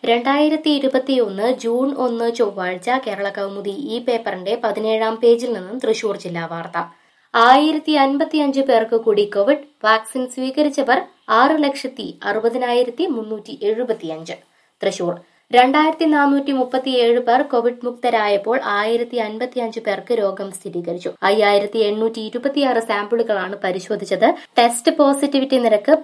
June 1 ചൊവ്വാഴ്ച കേരള കൗമുദി ഈ പേപ്പറിന്റെ 17-ാം പേജിൽ നിന്നും തൃശൂർ ജില്ലാ വാർത്ത. 1055 പേർക്ക് കൂടി കോവിഡ് വാക്സിൻ സ്വീകരിച്ചവർ 6,60,60,375. തൃശൂർ 2437 പേർ കോവിഡ് മുക്തരായപ്പോൾ 1055 പേർക്ക് രോഗം സ്ഥിരീകരിച്ചു. 5826 സാമ്പിളുകളാണ് പരിശോധിച്ചത്. ടെസ്റ്റ് പോസിറ്റിവിറ്റി നിരക്ക്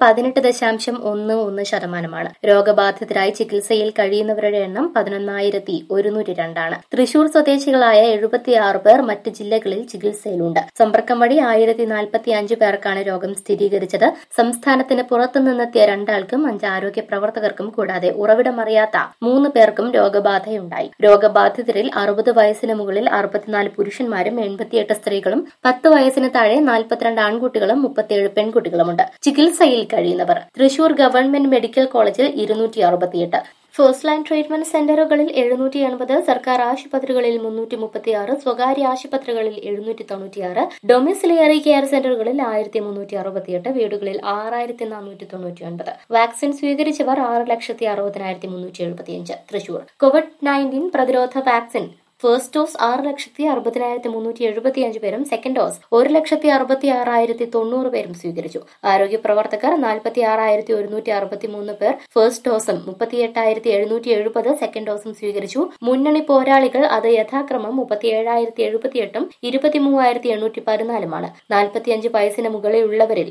18.11%. രോഗബാധിതരായി ചികിത്സയിൽ കഴിയുന്നവരുടെ എണ്ണം 11,102 തൃശൂർ സ്വദേശികളായ 76 പേർ മറ്റ് ജില്ലകളിൽ ചികിത്സയിലുണ്ട്. സമ്പർക്കം വഴി 1045 പേർക്കാണ് രോഗം സ്ഥിരീകരിച്ചത്. സംസ്ഥാനത്തിന് പുറത്തുനിന്നെത്തിയ 2 ആൾക്കും 5 ആരോഗ്യ പ്രവർത്തകർക്കും കൂടാതെ ഉറവിടമറിയാത്ത 3 പേർക്കും രോഗബാധയുണ്ടായി. രോഗബാധിതരിൽ 60 വയസ്സിന് മുകളിൽ 64 പുരുഷന്മാരും 88 സ്ത്രീകളും 10 വയസ്സിന് താഴെ 42 ആൺകുട്ടികളും 37 പെൺകുട്ടികളുമുണ്ട്. ചികിത്സയിൽ കഴിയുന്നവർ തൃശൂർ ഗവൺമെന്റ് മെഡിക്കൽ കോളേജിൽ 268, ഫസ്റ്റ് ലൈൻ ട്രീറ്റ്മെന്റ് സെന്ററുകളിൽ 780, സർക്കാർ ആശുപത്രികളിൽ 336, സ്വകാര്യ ആശുപത്രികളിൽ 796, ഡൊമിസിലിയറി കെയർ സെന്ററുകളിൽ 1368, വീടുകളിൽ 6499. വാക്സിൻ സ്വീകരിച്ചവർ 6,60,375. തൃശൂർ കോവിഡ്-19 പ്രതിരോധ വാക്സിൻ ഫസ്റ്റ് ഡോസ് 6,60,375 പേരും സെക്കൻഡ് ഡോസ് 1,66,90 പേരും സ്വീകരിച്ചു. ആരോഗ്യ പ്രവർത്തകർ 46,163 പേർ ഫസ്റ്റ് ഡോസും 38,770 സെക്കൻഡ് ഡോസും സ്വീകരിച്ചു. മുന്നണി പോരാളികൾ അത് യഥാക്രമം 37,078 23,814 45 വയസ്സിന് മുകളിലുള്ളവരിൽ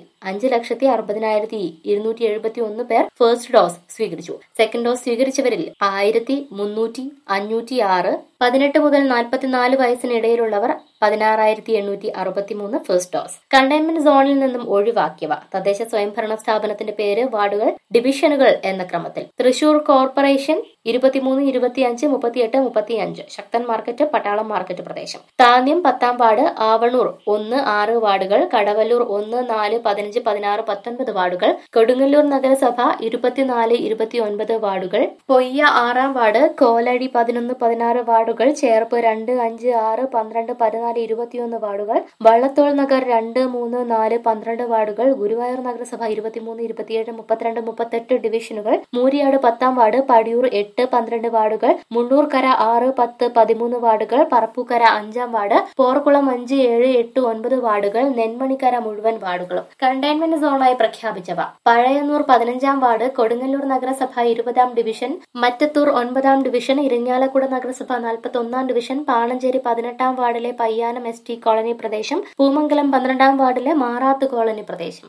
5,60,60,271 പേർ ഫസ്റ്റ് ഡോസ് സ്വീകരിച്ചു. സെക്കൻഡ് ഡോസ് സ്വീകരിച്ചവരിൽ 1,300,506, 18 മുതൽ 44 വയസ്സിനിടയിലുള്ളവർ 16,863 ഫസ്റ്റ് ഡോസ്. കണ്ടെയ്ൻമെന്റ് സോണിൽ നിന്നും ഒഴിവാക്കിയവ. തദ്ദേശ സ്വയംഭരണ സ്ഥാപനത്തിന്റെ പേര്, വാർഡുകൾ, ഡിവിഷനുകൾ എന്ന ക്രമത്തിൽ. Thrissur corporation 23, 25, 38, 35. Sakthan market, Pattalam market പ്രദേശം. താന്യം 10-ാം വാർഡ്, ആവണൂർ 1, 6 വാർഡുകൾ, കടവല്ലൂർ 1, 4, 15, 16, 19 വാർഡുകൾ, കൊടുങ്ങല്ലൂർ നഗരസഭ 24, 29 വാർഡുകൾ, പൊയ്യ 6-ാം വാർഡ്, കോലഴി 11, 16 വാർഡുകൾ, ചേർപ്പ് 2, 5, 6, 12, 14, 21 വാർഡുകൾ, വള്ളത്തോൾ നഗർ 2, 3, 4, 12 വാർഡുകൾ, ഗുരുവായൂർ നഗരസഭ 23, 27, 32, 38 ഡിവിഷനുകൾ, മൂരിയാട് 10-ാം വാർഡ്, പടിയൂർ 8, 12 വാർഡുകൾ, മുണ്ടൂർക്കര 6, 10, 13 വാർഡുകൾ, പറപ്പൂക്കര 5-ാം വാർഡ്, പോർക്കുളം 5, 7, 8, 9 വാർഡുകൾ, നെന്മണിക്കര മുഴുവൻ വാർഡുകളും കണ്ടെയ്ൻമെന്റ് സോണായി പ്രഖ്യാപിച്ചവ. പഴയന്നൂർ 15-ാം വാർഡ്, കൊടുങ്ങല്ലൂർ നഗരസഭ 20-ാം ഡിവിഷൻ, മറ്റത്തൂർ 9-ാം ഡിവിഷൻ, ഇരിങ്ങാലക്കുട നഗരസഭ 41-ാം ഡിവിഷൻ, പാണഞ്ചേരി 18-ാം വാർഡിലെ പയ്യാനം ST കോളനി പ്രദേശം, പൂമംഗലം 12-ാം വാർഡിലെ മാറാത്ത് കോളനി പ്രദേശം.